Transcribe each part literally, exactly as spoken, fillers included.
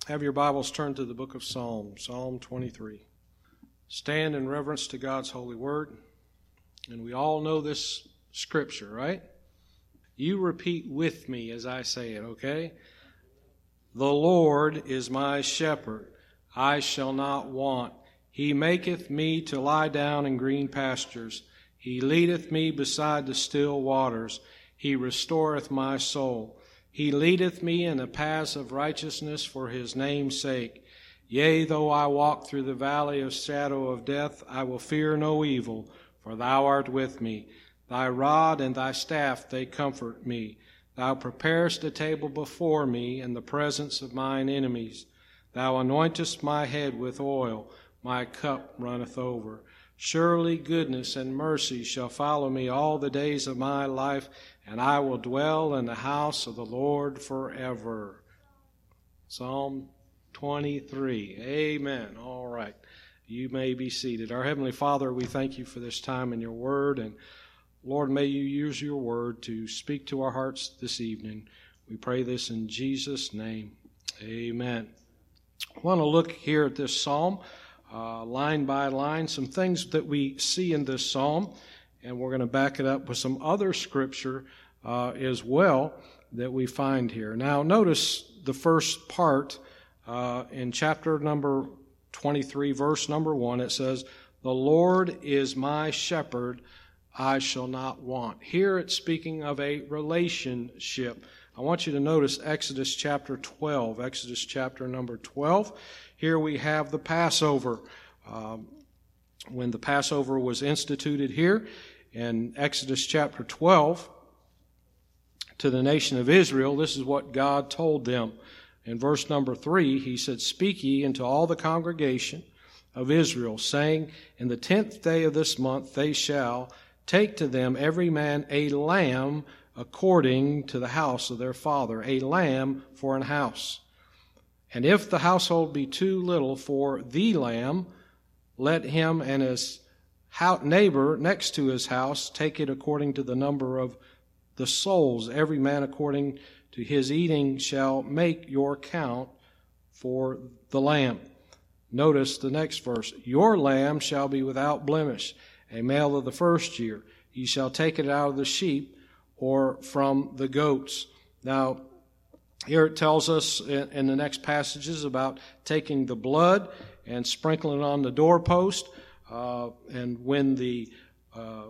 Have your Bibles turned to the book of Psalms, Psalm twenty-three. Stand in reverence to God's holy word. And we all know this scripture, right? You repeat with me as I say it, okay? The Lord is my shepherd, I shall not want. He maketh me to lie down in green pastures. He leadeth me beside the still waters. He restoreth my soul. He leadeth me in the paths of righteousness for his name's sake. Yea, though I walk through the valley of shadow of death, I will fear no evil, for thou art with me. Thy rod and thy staff, they comfort me. Thou preparest a table before me in the presence of mine enemies. Thou anointest my head with oil, my cup runneth over. Surely goodness and mercy shall follow me all the days of my life, and I will dwell in the house of the Lord forever. Psalm twenty-three. Amen. All right. You may be seated. Our Heavenly Father, we thank you for this time in your word, and Lord, may you use your word to speak to our hearts this evening. We pray this in Jesus' name. Amen. I want to look here at this psalm, uh, line by line, some things that we see in this psalm, and we're going to back it up with some other scripture uh, as well that we find here. Now, notice the first part uh, in chapter number twenty-three, verse number one. It says, "The Lord is my shepherd, I shall not want." Here it's speaking of a relationship. I want you to notice Exodus chapter twelve. Exodus chapter number twelve. Here we have the Passover. Um, when the Passover was instituted here in Exodus chapter twelve to the nation of Israel, this is what God told them. In verse number three, he said, "Speak ye unto all the congregation of Israel, saying, In the tenth day of this month they shall take to them every man a lamb according to the house of their father, a lamb for an house. And if the household be too little for the lamb, let him and his neighbor next to his house take it according to the number of the souls. Every man according to his eating shall make your count for the lamb." Notice the next verse. "Your lamb shall be without blemish, a male of the first year. Ye shall take it out of the sheep or from the goats." Now, here it tells us in, in the next passages about taking the blood and sprinkling it on the doorpost. Uh, and when the uh,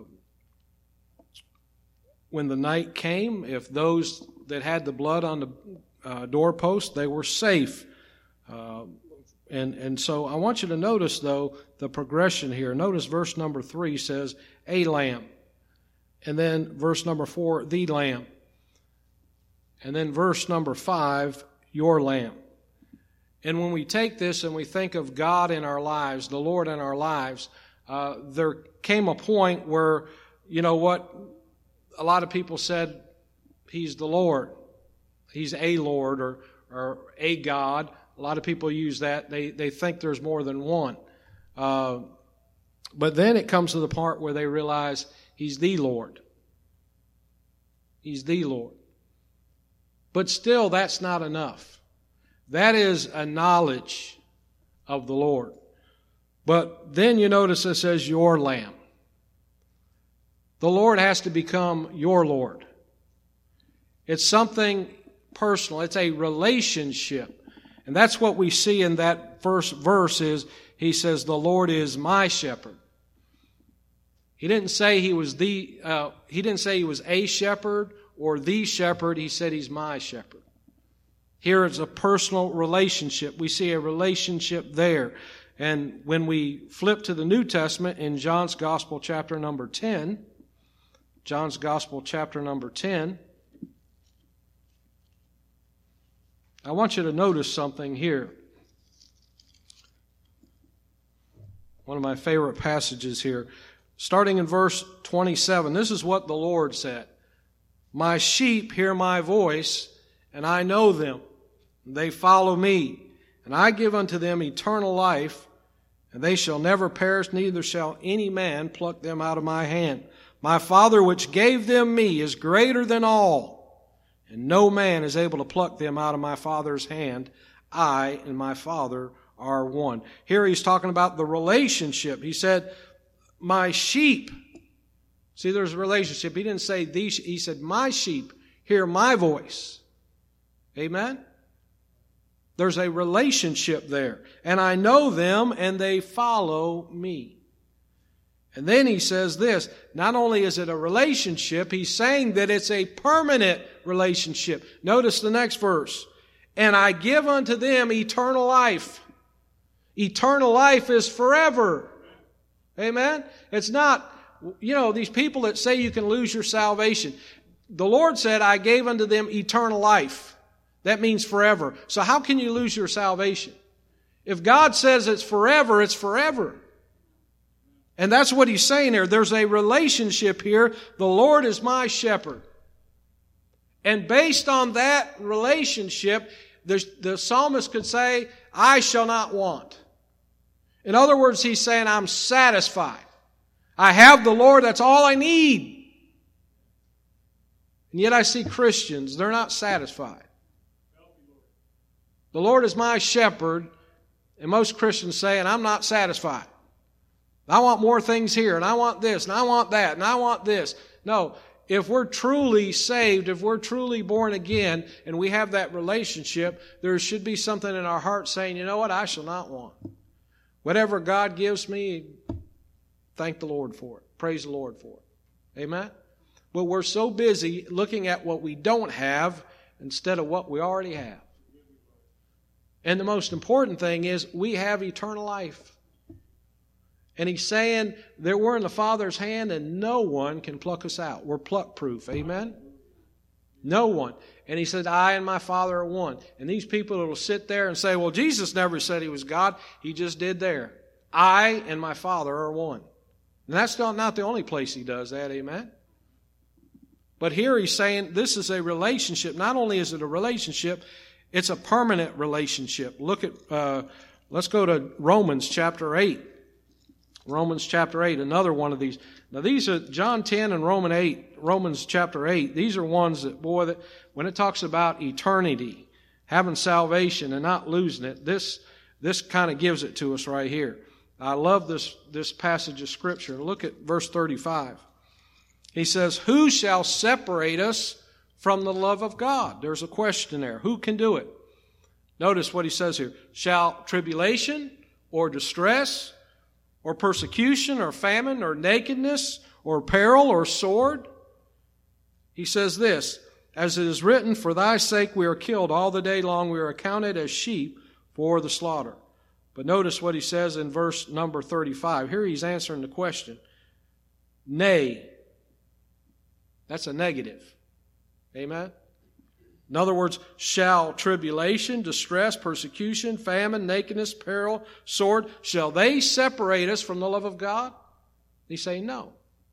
when the night came, if those that had the blood on the uh, doorpost, they were safe. Uh, And and so I want you to notice, though, the progression here. Notice verse number three says, "a lamb." And then verse number four, "the lamb." And then verse number five, "your lamb." And when we take this and we think of God in our lives, the Lord in our lives, uh, there came a point where, you know what, a lot of people said, He's the Lord. He's a Lord or, or a God. A lot of people use that. They they think there's more than one. Uh, but then it comes to the part where they realize He's the Lord. He's the Lord. But still, that's not enough. That is a knowledge of the Lord. But then you notice it says, "your lamb." The Lord has to become your Lord. It's something personal. It's a relationship. And that's what we see in that first verse is, he says, "The Lord is my shepherd." He didn't say he was the, uh, he didn't say he was a shepherd or the shepherd. He said he's my shepherd. Here it's a personal relationship. We see a relationship there. And when we flip to the New Testament in John's Gospel chapter number ten, John's Gospel chapter number ten, I want you to notice something here. One of my favorite passages here. Starting in verse twenty-seven, this is what the Lord said. "My sheep hear my voice, and I know them. They follow me, and I give unto them eternal life, and they shall never perish, neither shall any man pluck them out of my hand. My Father which gave them me is greater than all, and no man is able to pluck them out of my Father's hand. I and my Father are one. Here he's talking about the relationship. He said, my sheep. See, there's a relationship. He didn't say these. He said, my sheep hear my voice. Amen? There's a relationship there. And I know them and they follow me. And then he says this, not only is it a relationship, he's saying that it's a permanent relationship. Notice the next verse. And I give unto them eternal life. Eternal life is forever. Amen? It's not, you know, these people that say you can lose your salvation. The Lord said, I gave unto them eternal life. That means forever. So how can you lose your salvation? If God says it's forever, it's forever. And that's what he's saying here. There's a relationship here. The Lord is my shepherd. And based on that relationship, the, the psalmist could say, I shall not want. In other words, he's saying, I'm satisfied. I have the Lord. That's all I need. And yet I see Christians, they're not satisfied. The Lord is my shepherd. And most Christians say, and I'm not satisfied. I want more things here, and I want this, and I want that, and I want this. No, if we're truly saved, if we're truly born again, and we have that relationship, there should be something in our heart saying, you know what, I shall not want. Whatever God gives me, thank the Lord for it. Praise the Lord for it. Amen? But we're so busy looking at what we don't have instead of what we already have. And the most important thing is we have eternal life. And he's saying that we're in the Father's hand and no one can pluck us out. We're pluck proof. Amen? No one. And he said, I and my Father are one. And these people will sit there and say, well, Jesus never said he was God. He just did there. I and my Father are one. And that's not, not the only place he does that. Amen? But here he's saying this is a relationship. Not only is it a relationship, it's a permanent relationship. Look at, uh, let's go to Romans chapter eight. Romans chapter eight, another one of these. Now these are John ten and Roman eight, Romans chapter eight. These are ones that, boy, that when it talks about eternity, having salvation and not losing it, this this kind of gives it to us right here. I love this, this passage of Scripture. Look at verse thirty-five. He says, who shall separate us from the love of God? There's a question there. Who can do it? Notice what he says here. Shall tribulation or distress or persecution, or famine, or nakedness, or peril, or sword? He says this, as it is written, for thy sake we are killed all the day long, we are accounted as sheep for the slaughter. But notice what he says in verse number thirty-five. Here he's answering the question. Nay. That's a negative. Amen? In other words, shall tribulation, distress, persecution, famine, nakedness, peril, sword, shall they separate us from the love of God? He's saying no.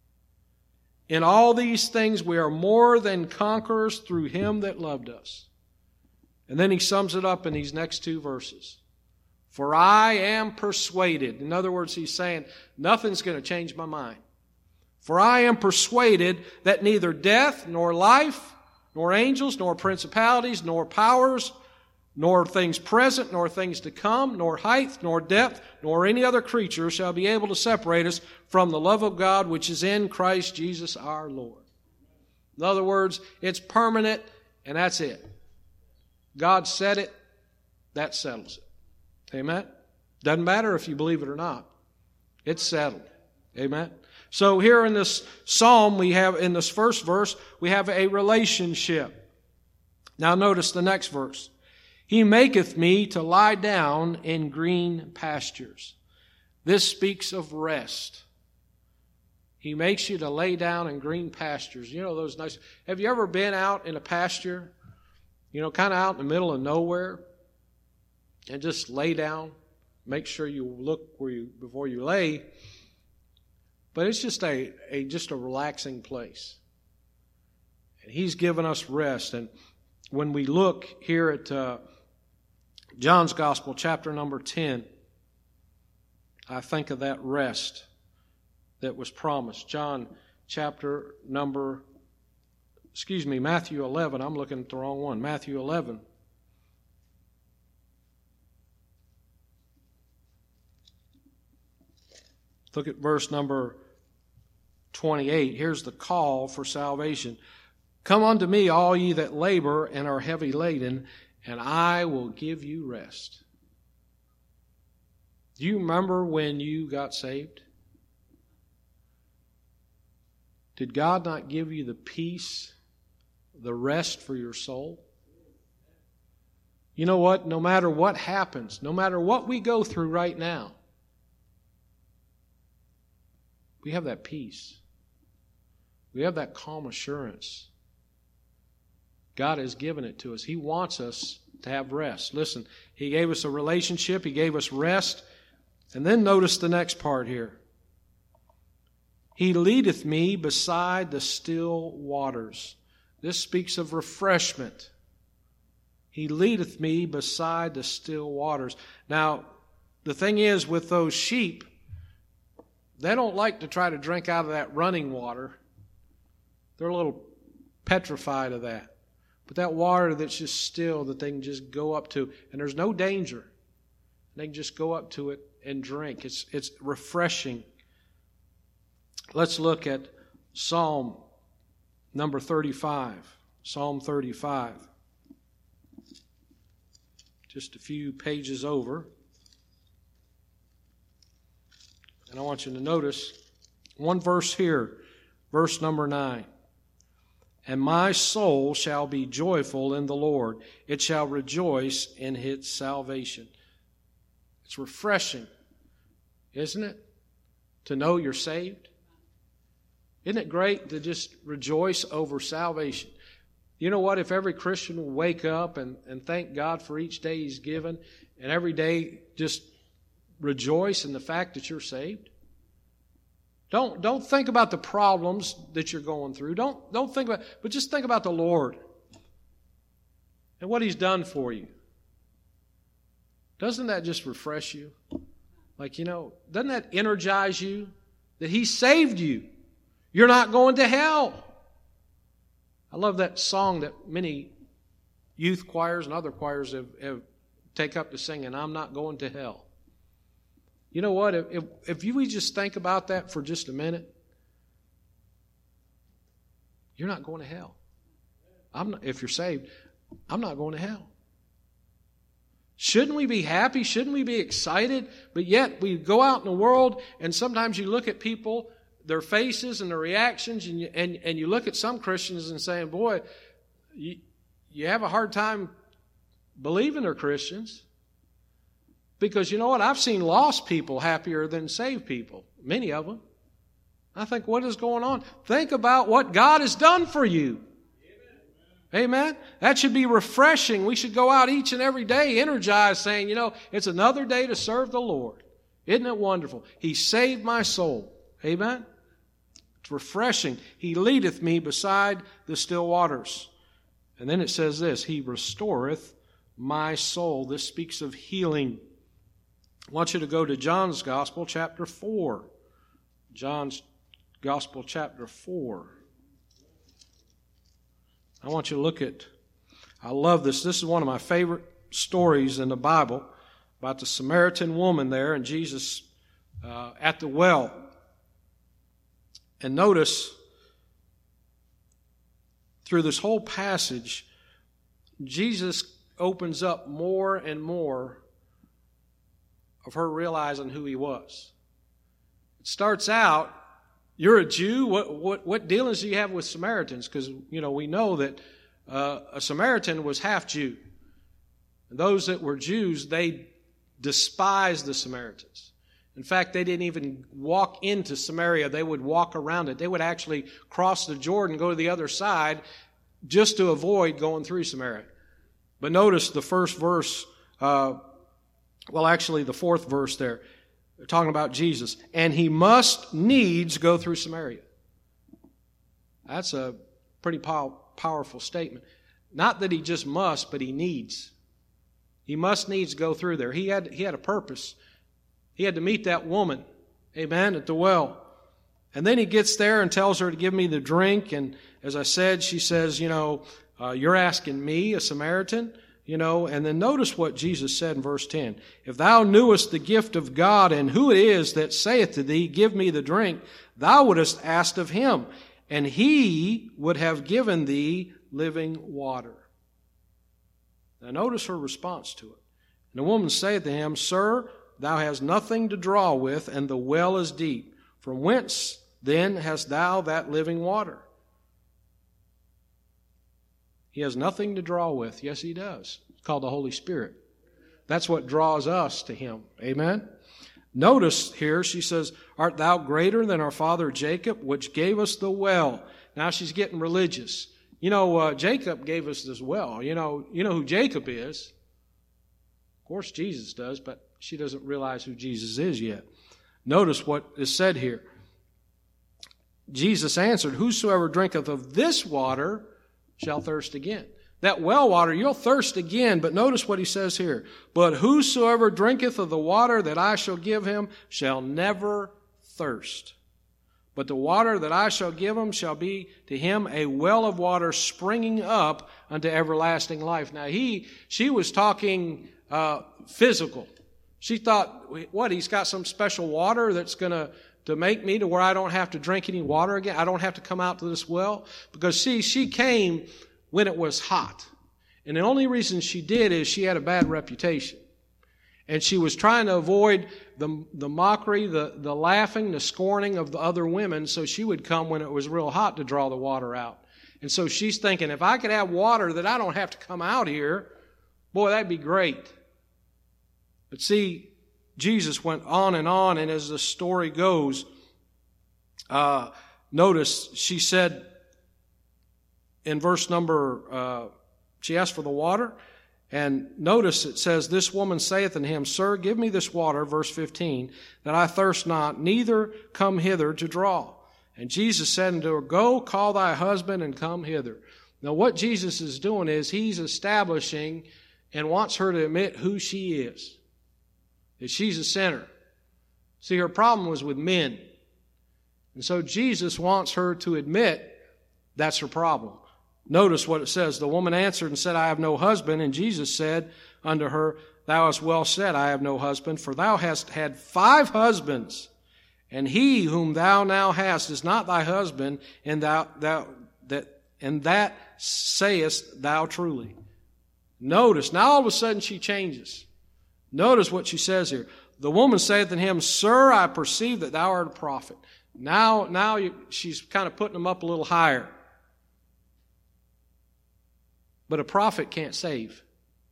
In all these things we are more than conquerors through him that loved us. And then he sums it up in these next two verses. For I am persuaded. In other words, he's saying, nothing's going to change my mind. For I am persuaded that neither death nor life, nor angels, nor principalities, nor powers, nor things present, nor things to come, nor height, nor depth, nor any other creature shall be able to separate us from the love of God which is in Christ Jesus our Lord. In other words, it's permanent, and that's it. God said it, that settles it. Amen? Doesn't matter if you believe it or not. It's settled. Amen? So here in this psalm, we have, in this first verse, we have a relationship. Now notice the next verse. He maketh me to lie down in green pastures. This speaks of rest. He makes you to lay down in green pastures. You know those nice... Have you ever been out in a pasture, you know, kind of out in the middle of nowhere, and just lay down? Make sure you look where you before you lay. But it's just a, a just a relaxing place. And he's given us rest. And when we look here at uh, John's Gospel, chapter number ten, I think of that rest that was promised. John chapter number, excuse me, Matthew eleven. I'm looking at the wrong one. Matthew eleven. Look at verse number twenty-eight. Here's the call for salvation. Come unto me, all ye that labor and are heavy laden, and I will give you rest. Do you remember when you got saved? Did God not give you the peace, the rest for your soul? You know what? No matter what happens, no matter what we go through right now, we have that peace. We have that calm assurance. God has given it to us. He wants us to have rest. Listen, He gave us a relationship. He gave us rest. And then notice the next part here. He leadeth me beside the still waters. This speaks of refreshment. He leadeth me beside the still waters. Now, the thing is with those sheep, they don't like to try to drink out of that running water. They're a little petrified of that. But that water that's just still, that they can just go up to, and there's no danger. They can just go up to it and drink. It's, it's refreshing. Let's look at Psalm number thirty-five. Psalm thirty-five. Just a few pages over. And I want you to notice one verse here, verse number nine. And my soul shall be joyful in the Lord. It shall rejoice in its salvation. It's refreshing, isn't it? To know you're saved. Isn't it great to just rejoice over salvation? You know what? If every Christian will wake up and, and thank God for each day He's given, and every day just rejoice in the fact that you're saved. Don't, don't think about the problems that you're going through. Don't, don't think about, but just think about the Lord and what He's done for you. Doesn't that just refresh you? Like, you know, doesn't that energize you? That He saved you. You're not going to hell. I love that song that many youth choirs and other choirs have, have take up to singing, I'm not going to hell. You know what? If, if, if you would just think about that for just a minute, you're not going to hell. I'm not, if you're saved, I'm not going to hell. Shouldn't we be happy? Shouldn't we be excited? But yet we go out in the world and sometimes you look at people, their faces and their reactions, and you, and, and you look at some Christians and saying, boy, you, you have a hard time believing they're Christians. Because you know what? I've seen lost people happier than saved people. Many of them. I think, what is going on? Think about what God has done for you. Amen. Amen. That should be refreshing. We should go out each and every day energized saying, you know, it's another day to serve the Lord. Isn't it wonderful? He saved my soul. Amen. It's refreshing. He leadeth me beside the still waters. And then it says this, He restoreth my soul. This speaks of healing. I want you to go to John's Gospel, chapter four. John's Gospel, chapter four. I want you to look at, I love this. This is one of my favorite stories in the Bible about the Samaritan woman there and Jesus uh, at the well. And notice, through this whole passage, Jesus opens up more and more of her realizing who He was. It starts out, you're a Jew, what what, what dealings do you have with Samaritans? Because, you know, we know that uh, a Samaritan was half Jew. And those that were Jews, they despised the Samaritans. In fact, they didn't even walk into Samaria. They would walk around it. They would actually cross the Jordan, go to the other side, just to avoid going through Samaria. But notice the first verse, uh, well, actually the fourth verse there, they're talking about Jesus. And He must needs go through Samaria. That's a pretty pow- powerful statement. Not that He just must, but He needs. He must needs go through there. He had, he had a purpose. He had to meet that woman, amen, at the well. And then He gets there and tells her to give me the drink. And as I said, she says, you know, uh, you're asking me, a Samaritan, you know. And then notice what Jesus said in verse ten. If thou knewest the gift of God and who it is that saith to thee, give me the drink, thou wouldest asked of him, and he would have given thee living water. Now notice her response to it. And the woman saith to him, Sir, thou hast nothing to draw with, and the well is deep. From whence then hast thou that living water? He has nothing to draw with. Yes, he does. It's called the Holy Spirit. That's what draws us to him. Amen? Notice here, she says, Art thou greater than our father Jacob, which gave us the well? Now she's getting religious. You know, uh, Jacob gave us this well. You know, you know who Jacob is. Of course, Jesus does, but she doesn't realize who Jesus is yet. Notice what is said here. Jesus answered, Whosoever drinketh of this water shall thirst again. That well water, you'll thirst again, but notice what he says here. But whosoever drinketh of the water that I shall give him shall never thirst. But the water that I shall give him shall be to him a well of water springing up unto everlasting life. Now he, she was talking uh, physical. She thought, what, he's got some special water that's going to to make me to where I don't have to drink any water again. I don't have to come out to this well. Because see, she came when it was hot. And the only reason she did is she had a bad reputation. And she was trying to avoid the, the mockery, the, the laughing, the scorning of the other women, so she would come when it was real hot to draw the water out. And so she's thinking, if I could have water that I don't have to come out here, boy, that'd be great. But see, Jesus went on and on, and as the story goes, uh, notice she said in verse number, uh, she asked for the water, and notice it says, This woman saith unto him, Sir, give me this water, verse fifteen, that I thirst not, neither come hither to draw. And Jesus said unto her, Go, call thy husband, and come hither. Now what Jesus is doing is he's establishing and wants her to admit who she is. That she's a sinner. See, her problem was with men. And so Jesus wants her to admit that's her problem. Notice what it says. The woman answered and said, I have no husband. And Jesus said unto her, Thou hast well said, I have no husband, for thou hast had five husbands, and he whom thou now hast is not thy husband, and thou, thou that and that sayest thou truly. Notice, now all of a sudden she changes. Notice what she says here. The woman saith unto him, Sir, I perceive that thou art a prophet. Now, now you, she's kind of putting him up a little higher. But a prophet can't save.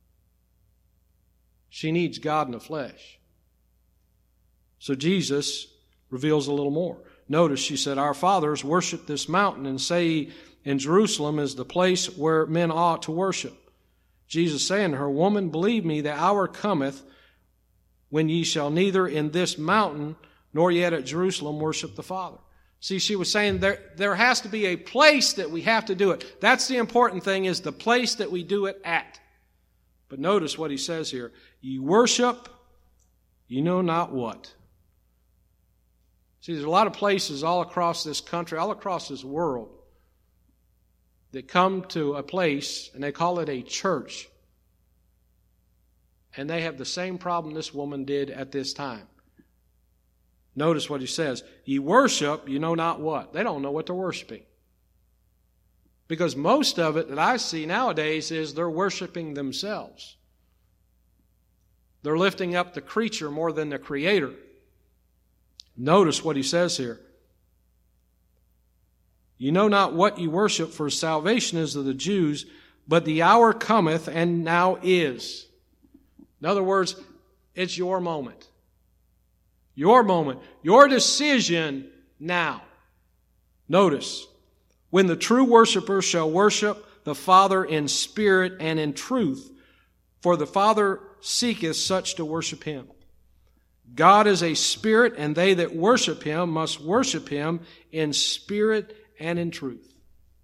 She needs God in the flesh. So Jesus reveals a little more. Notice she said, Our fathers worship this mountain, and say in Jerusalem is the place where men ought to worship. Jesus saying to her, Woman, believe me, the hour cometh when ye shall neither in this mountain nor yet at Jerusalem worship the Father. See, she was saying there, there has to be a place that we have to do it. That's the important thing, is the place that we do it at. But notice what he says here. Ye worship, ye know not what. See, there's a lot of places all across this country, all across this world, that come to a place, and they call it a church. And they have the same problem this woman did at this time. Notice what he says. Ye worship, you know not what. They don't know what they're worshiping. Because most of it that I see nowadays is they're worshiping themselves. They're lifting up the creature more than the Creator. Notice what he says here. You know not what ye worship, for salvation is of the Jews, but the hour cometh, and now is. In other words, it's your moment. Your moment. Your decision now. Notice, when the true worshiper shall worship the Father in spirit and in truth, for the Father seeketh such to worship him. God is a spirit, and they that worship him must worship him in spirit and in truth.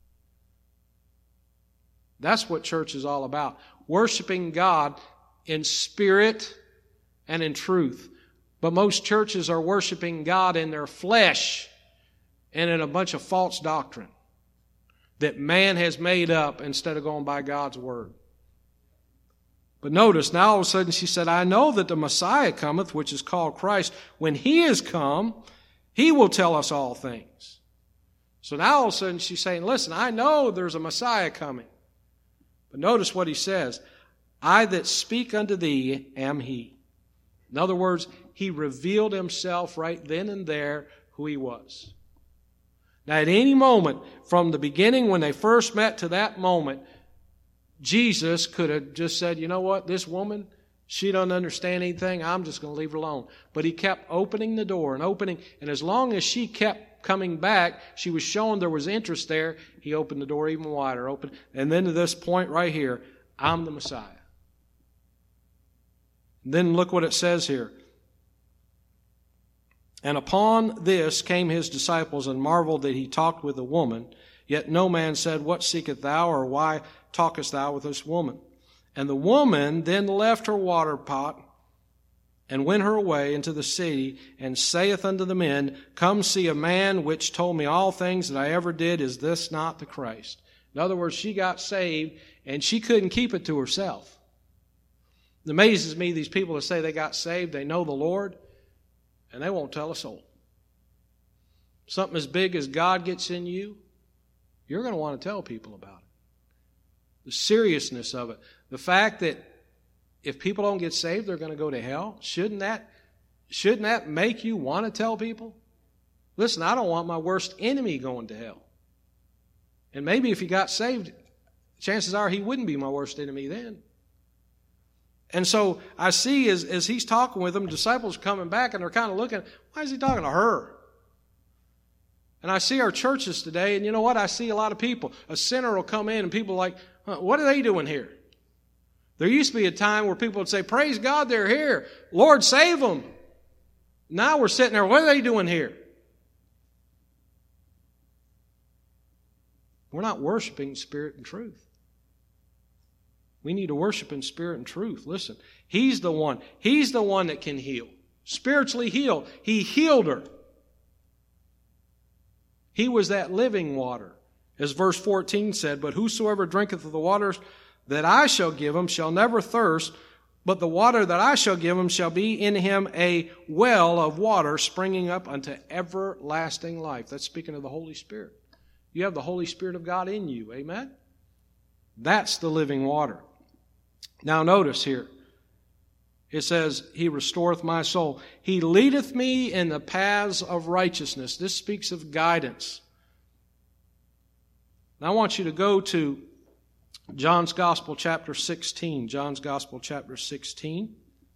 That's what church is all about. Worshiping God in spirit and in truth. But most churches are worshiping God in their flesh and in a bunch of false doctrine that man has made up instead of going by God's word. But notice, now all of a sudden she said, I know that the Messiah cometh, which is called Christ. When he is come, he will tell us all things. So now all of a sudden she's saying, listen, I know there's a Messiah coming. But notice what he says, I that speak unto thee am he. In other words, he revealed himself right then and there who he was. Now at any moment, from the beginning when they first met to that moment, Jesus could have just said, you know what, this woman, she doesn't understand anything, I'm just going to leave her alone. But he kept opening the door and opening, and as long as she kept coming back, she was showing there was interest there, he opened the door even wider, open, and then to this point right here, I'm the Messiah. And then look what it says here. And upon this came his disciples and marveled that he talked with a woman. Yet no man said, what seekest thou, or why talkest thou with this woman? And the woman then left her water pot and went her way into the city and saith unto the men, come see a man which told me all things that I ever did. Is this not the Christ? In other words, she got saved and she couldn't keep it to herself. It amazes me, these people that say they got saved, they know the Lord, and they won't tell a soul. Something as big as God gets in you, you're going to want to tell people about it. The seriousness of it. The fact that if people don't get saved, they're going to go to hell. Shouldn't that, shouldn't that make you want to tell people? Listen, I don't want my worst enemy going to hell. And maybe if he got saved, chances are he wouldn't be my worst enemy then. And so I see as, as he's talking with them, disciples are coming back and they're kind of looking, why is he talking to her? And I see our churches today, and you know what? I see a lot of people. A sinner will come in and people are like, huh, what are they doing here? There used to be a time where people would say, praise God, they're here. Lord, save them. Now we're sitting there, what are they doing here? We're not worshiping spirit and truth. We need to worship in spirit and truth. Listen, he's the one. He's the one that can heal. Spiritually heal. He healed her. He was that living water. As verse fourteen said, but whosoever drinketh of the waters that I shall give him shall never thirst, but the water that I shall give him shall be in him a well of water springing up unto everlasting life. That's speaking of the Holy Spirit. You have the Holy Spirit of God in you. Amen? That's the living water. Now notice here. It says, he restoreth my soul. He leadeth me in the paths of righteousness. This speaks of guidance. Now I want you to go to John's Gospel, chapter sixteen. John's Gospel, chapter sixteen.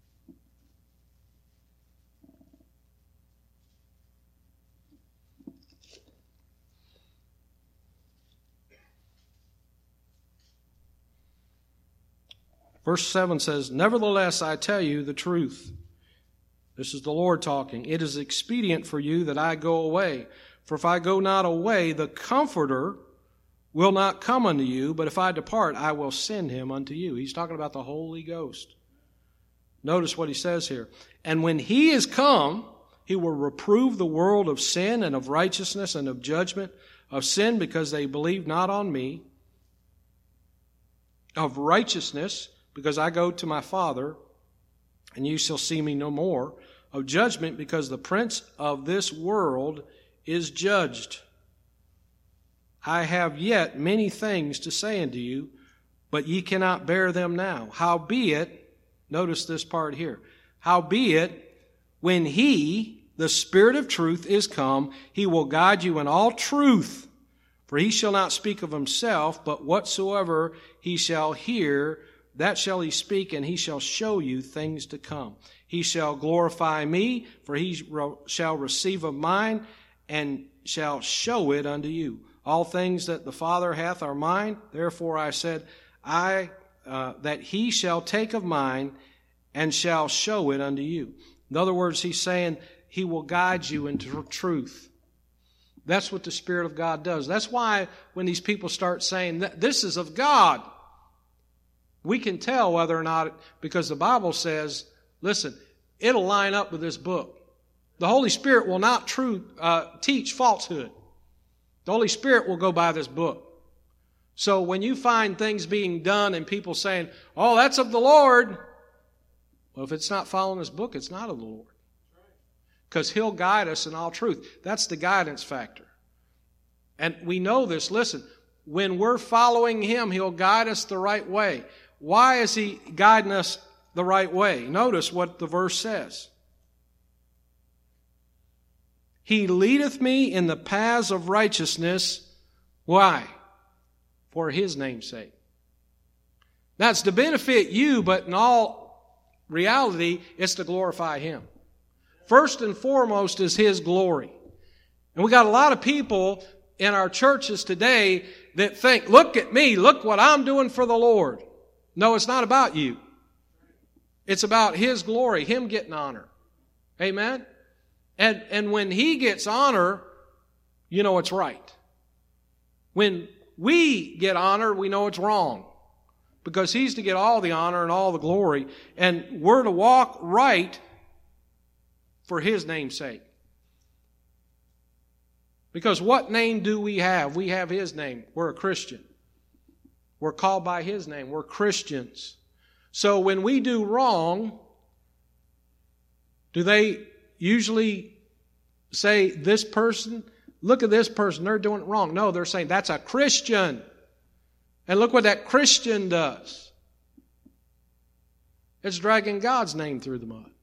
Verse seven says, nevertheless, I tell you the truth. This is the Lord talking. It is expedient for you that I go away. For if I go not away, the Comforter will not come unto you, but if I depart, I will send him unto you. He's talking about the Holy Ghost. Notice what he says here. And when he is come, he will reprove the world of sin and of righteousness and of judgment. Of sin, because they believe not on me. Of righteousness, because I go to my Father, and you shall see me no more. Of judgment, because the prince of this world is judged. I have yet many things to say unto you, but ye cannot bear them now. Howbeit, notice this part here. Howbeit, when he, the Spirit of truth, is come, he will guide you in all truth. For he shall not speak of himself, but whatsoever he shall hear, that shall he speak, and he shall show you things to come. He shall glorify me, for he shall receive of mine, and shall show it unto you. All things that the Father hath are mine. Therefore I said, I uh, that he shall take of mine, and shall show it unto you. In other words, he's saying he will guide you into truth. That's what the Spirit of God does. That's why when these people start saying that this is of God, we can tell whether or not, because the Bible says, listen, it'll line up with this book. The Holy Spirit will not true, uh, teach falsehood. The Holy Spirit will go by this book. So when you find things being done and people saying, oh, that's of the Lord, well, if it's not following His book, it's not of the Lord. Because He'll guide us in all truth. That's the guidance factor. And we know this. Listen, when we're following Him, He'll guide us the right way. Why is He guiding us the right way? Notice what the verse says. He leadeth me in the paths of righteousness. Why? For His name's sake. That's to benefit you, but in all reality, it's to glorify Him. First and foremost is His glory. And we got a lot of people in our churches today that think, look at me, look what I'm doing for the Lord. No, it's not about you. It's about His glory, Him getting honor. Amen? And, and when He gets honor, you know it's right. When we get honor, we know it's wrong. Because He's to get all the honor and all the glory. And we're to walk right for His name's sake. Because what name do we have? We have His name. We're a Christian. We're called by His name. We're Christians. So when we do wrong, do they usually say, this person, look at this person, they're doing it wrong? No, they're saying, that's a Christian. And look what that Christian does. It's dragging God's name through the mud.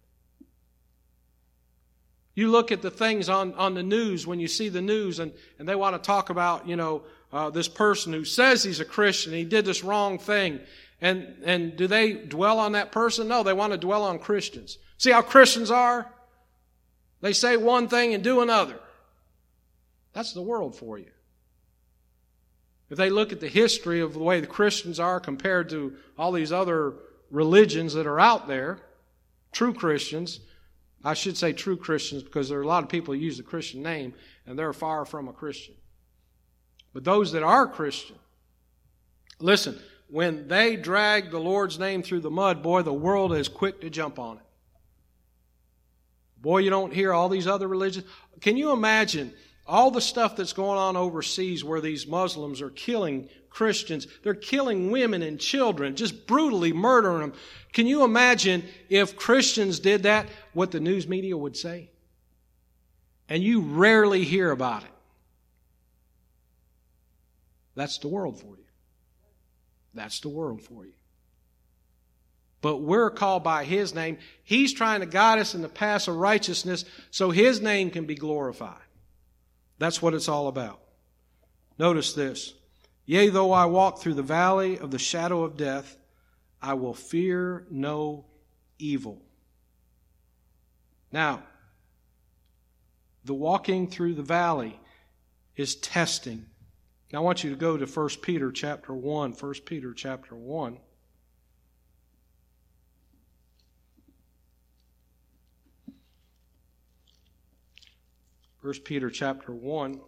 You look at the things on, on the news when you see the news and, and they want to talk about, you know, uh, this person who says he's a Christian, he did this wrong thing. And, and do they dwell on that person? No, they want to dwell on Christians. See how Christians are? They say one thing and do another. That's the world for you. If they look at the history of the way the Christians are compared to all these other religions that are out there, true Christians, I should say true Christians because there are a lot of people who use the Christian name and they're far from a Christian. But those that are Christian, listen, when they drag the Lord's name through the mud, boy, the world is quick to jump on it. Boy, you don't hear all these other religions. Can you imagine all the stuff that's going on overseas where these Muslims are killing Christians? They're killing women and children, just brutally murdering them. Can you imagine if Christians did that, what the news media would say? And you rarely hear about it. That's the world for you. That's the world for you. But we're called by His name. He's trying to guide us in the paths of righteousness so His name can be glorified. That's what it's all about. Notice this. Yea, though I walk through the valley of the shadow of death, I will fear no evil. Now, the walking through the valley is testing. Now I want you to go to First Peter chapter one. First Peter chapter one. First Peter chapter one.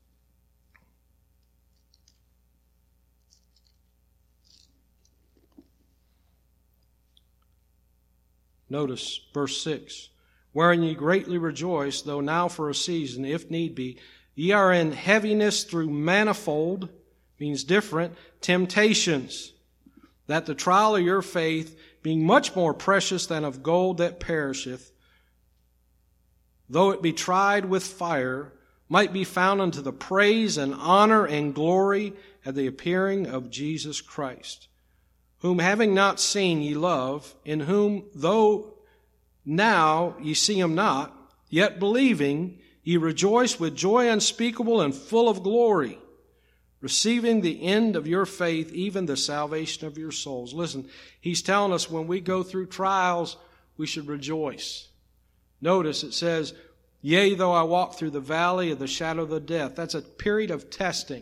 Notice verse six. Wherein ye greatly rejoice, though now for a season, if need be, ye are in heaviness through manifold, means different, temptations, that the trial of your faith, being much more precious than of gold that perisheth, though it be tried with fire, might be found unto the praise and honor and glory at the appearing of Jesus Christ, whom having not seen ye love, in whom though now ye see Him not, yet believing ye rejoice with joy unspeakable and full of glory, receiving the end of your faith, even the salvation of your souls. Listen, He's telling us when we go through trials, we should rejoice. Notice it says, yea, though I walk through the valley of the shadow of the death. That's a period of testing.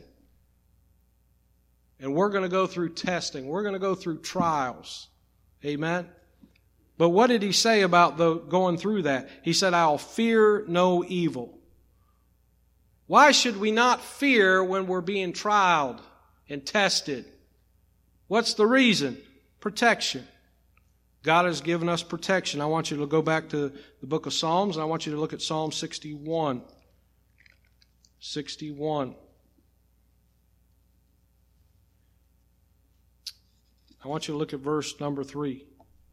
And we're going to go through testing. We're going to go through trials. Amen? But what did He say about the going through that? He said, I'll fear no evil. Why should we not fear when we're being trialed and tested? What's the reason? Protection. God has given us protection. I want you to go back to the book of Psalms, and I want you to look at Psalm sixty-one. sixty-one. I want you to look at verse number three.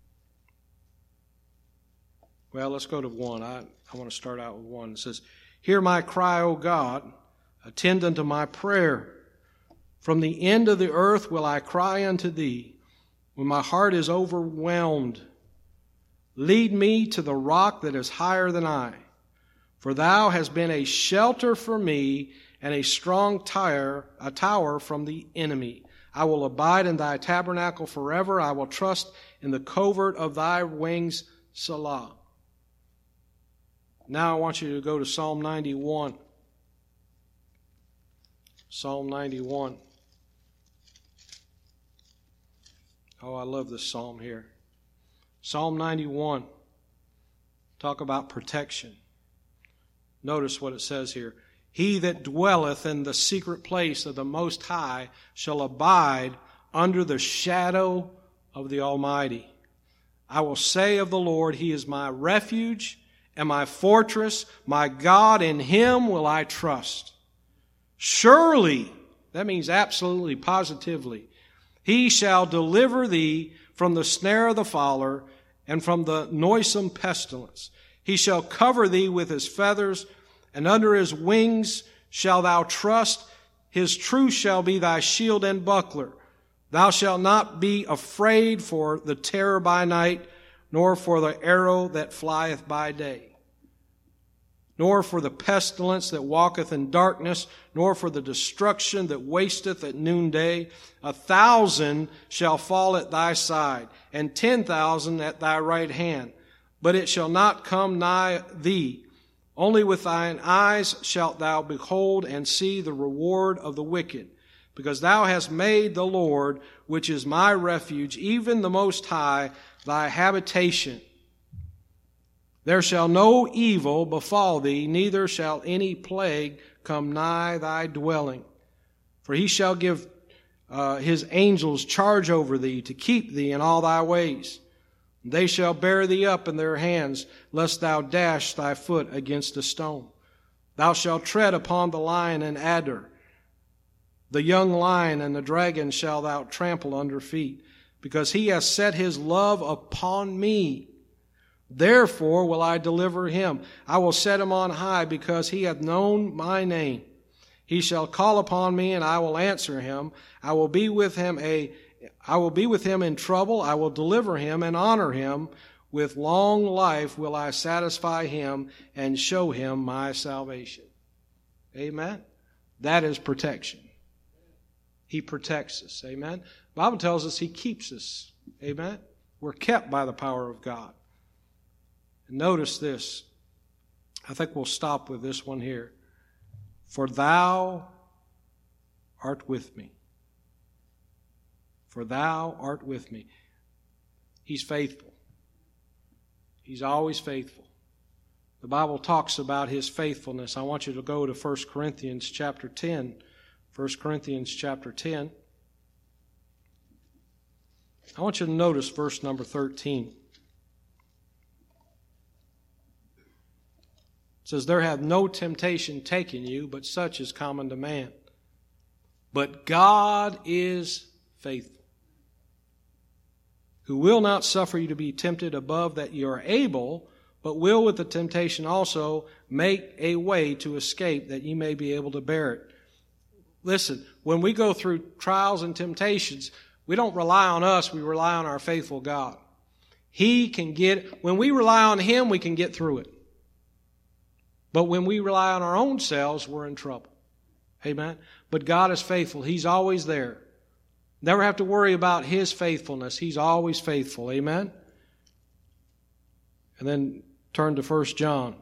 Well, let's go to one. I, I want to start out with one. It says, hear my cry, O God, attend unto my prayer. From the end of the earth will I cry unto thee, when my heart is overwhelmed. Lead me to the rock that is higher than I. For thou hast been a shelter for me, and a strong tower, a tower from the enemy. I will abide in thy tabernacle forever. I will trust in the covert of thy wings, Selah. Now I want you to go to Psalm ninety-one. Psalm ninety-one. Oh, I love this psalm here. Psalm ninety-one. Talk about protection. Notice what it says here. He that dwelleth in the secret place of the Most High shall abide under the shadow of the Almighty. I will say of the Lord, He is my refuge and my fortress, my God, in Him will I trust. Surely, that means absolutely, positively, He shall deliver thee from the snare of the fowler and from the noisome pestilence. He shall cover thee with His feathers, and under His wings shalt thou trust. His truth shall be thy shield and buckler. Thou shalt not be afraid for the terror by night, nor for the arrow that flieth by day, nor for the pestilence that walketh in darkness, nor for the destruction that wasteth at noonday. A thousand shall fall at thy side, and ten thousand at thy right hand, but it shall not come nigh thee. Only with thine eyes shalt thou behold and see the reward of the wicked, because thou hast made the Lord, which is my refuge, even the Most High, thy habitation. There shall no evil befall thee, neither shall any plague come nigh thy dwelling. For He shall give uh, His angels charge over thee, to keep thee in all thy ways. They shall bear thee up in their hands, lest thou dash thy foot against a stone. Thou shalt tread upon the lion and adder. The young lion and the dragon shall thou trample under feet, because He has set His love upon me. Therefore will I deliver him. I will set him on high, because he hath known my name. He shall call upon me, and I will answer him. I will be with him a I will be with him in trouble. I will deliver him and honor him. With long life will I satisfy him and show him my salvation. Amen. That is protection. He protects us. Amen. The Bible tells us He keeps us. Amen. We're kept by the power of God. And notice this. I think we'll stop with this one here. For thou art with me. For thou art with me. He's faithful. He's always faithful. The Bible talks about His faithfulness. I want you to go to First Corinthians chapter ten. First Corinthians chapter ten. I want you to notice verse number thirteen. It says, there hath no temptation taken you, but such is common to man. But God is faithful, who will not suffer you to be tempted above that you are able, but will with the temptation also make a way to escape, that ye may be able to bear it. Listen, when we go through trials and temptations, we don't rely on us, we rely on our faithful God. He can get, when we rely on Him, we can get through it. But when we rely on our own selves, we're in trouble. Amen? But God is faithful. He's always there. Never have to worry about His faithfulness. He's always faithful. Amen? And then turn to First John.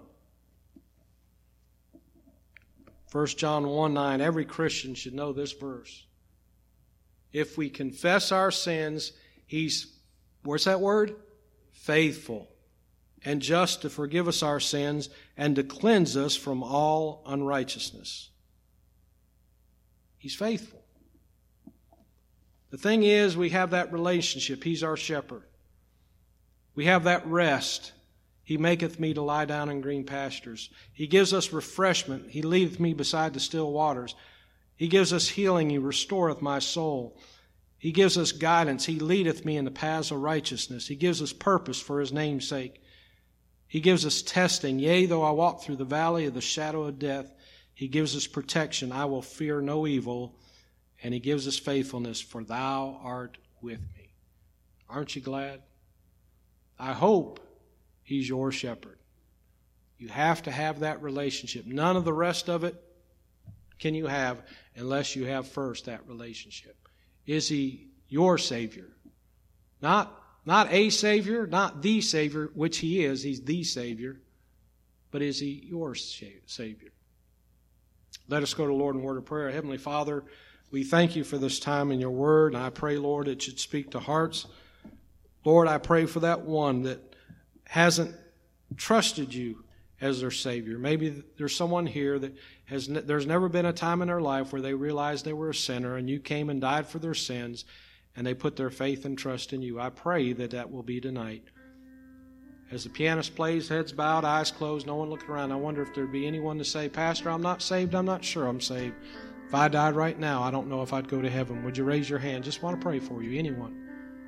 First John one nine. Every Christian should know this verse. If we confess our sins, He's, where's that word? Faithful and just to forgive us our sins and to cleanse us from all unrighteousness. He's faithful. The thing is, we have that relationship. He's our shepherd. We have that rest. He maketh me to lie down in green pastures. He gives us refreshment. He leadeth me beside the still waters. He gives us healing. He restoreth my soul. He gives us guidance. He leadeth me in the paths of righteousness. He gives us purpose for His name's sake. He gives us testing. Yea, though I walk through the valley of the shadow of death, He gives us protection. I will fear no evil. And He gives us faithfulness, for Thou art with me. Aren't you glad? I hope He's your shepherd. You have to have that relationship. None of the rest of it can you have unless you have first that relationship. Is He your Savior? Not, not a Savior, not the Savior, which He is. He's the Savior. But is He your Savior? Let us go to the Lord in word of prayer. Heavenly Father, we thank You for this time in Your Word. And I pray, Lord, it should speak to hearts. Lord, I pray for that one that hasn't trusted You as their Savior. Maybe there's someone here that has, there's never been a time in their life where they realized they were a sinner and You came and died for their sins and they put their faith and trust in You. I pray that that will be tonight. As the pianist plays, heads bowed, eyes closed, no one looking around, I wonder if there'd be anyone to say, Pastor, I'm not saved, I'm not sure I'm saved. If I died right now, I don't know if I'd go to heaven. Would you raise your hand? Just want to pray for you. Anyone?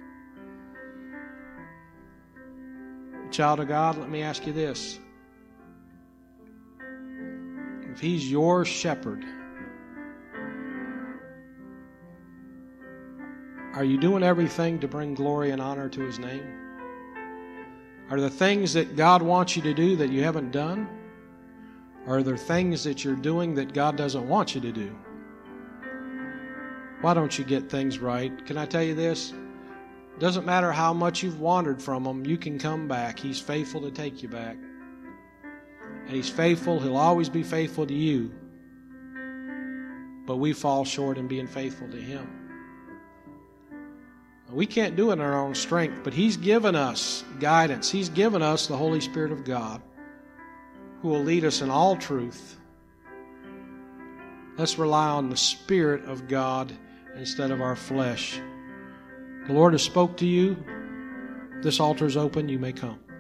Child of God, let me ask you this. If He's your shepherd, are you doing everything to bring glory and honor to His name? Are there things that God wants you to do that you haven't done? Or are there things that you're doing that God doesn't want you to do? Why don't you get things right? Can I tell you this? It doesn't matter how much you've wandered from Him, you can come back. He's faithful to take you back. And He's faithful. He'll always be faithful to you. But we fall short in being faithful to Him. We can't do it in our own strength, but He's given us guidance. He's given us the Holy Spirit of God who will lead us in all truth. Let's rely on the Spirit of God instead of our flesh. The Lord has spoke to you. This altar is open. You may come.